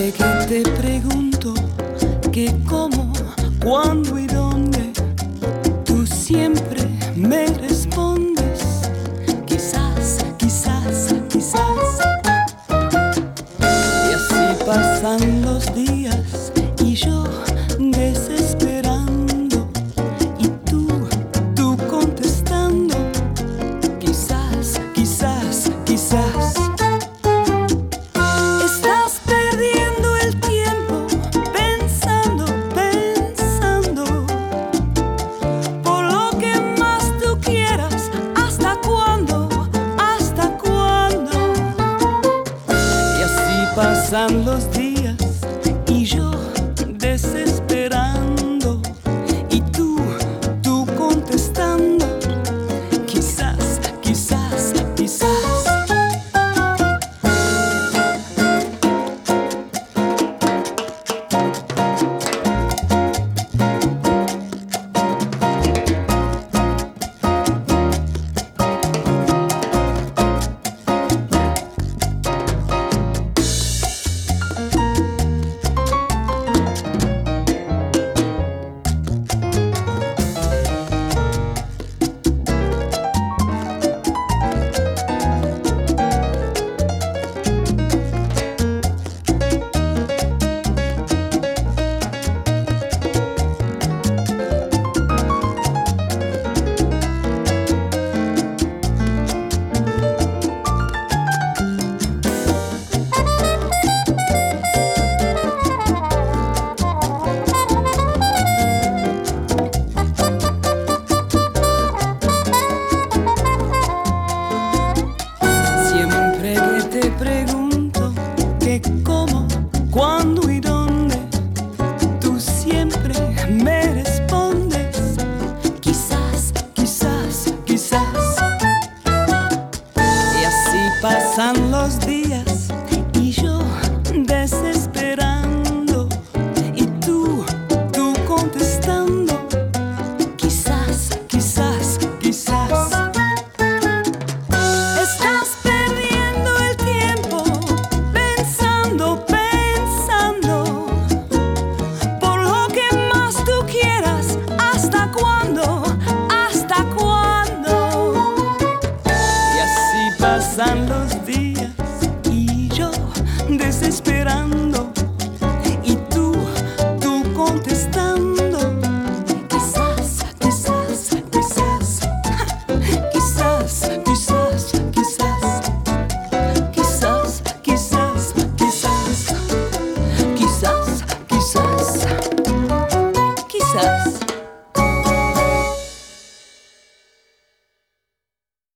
que te pregunto qué, cómo, cuándo y dónde, tú siempre me respondes quizás, quizás, quizás. Y así pasan los días y yo desesperando y tú contestando quizás, quizás, quizás. Estás perdiendo el tiempo pensando, pensando por lo que más tú quieras. ¿Hasta cuándo? ¿Hasta cuándo? Y así pasan los